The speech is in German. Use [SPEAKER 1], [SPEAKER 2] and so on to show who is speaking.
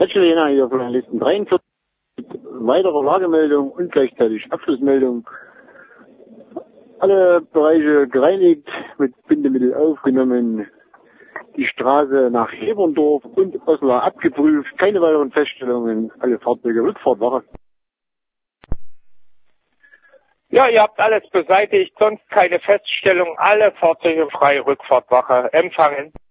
[SPEAKER 1] Bachelor hier von der Listen 43. Weitere Lagemeldung und gleichzeitig Abschlussmeldung. Alle Bereiche gereinigt, mit Bindemittel aufgenommen. Die Straße nach Heberndorf und Oslar abgeprüft. Keine weiteren Feststellungen. Alle Fahrzeuge Rückfahrtwache.
[SPEAKER 2] Ja, ihr habt alles beseitigt, sonst keine Feststellung. Alle Fahrzeuge frei, Rückfahrtwache empfangen.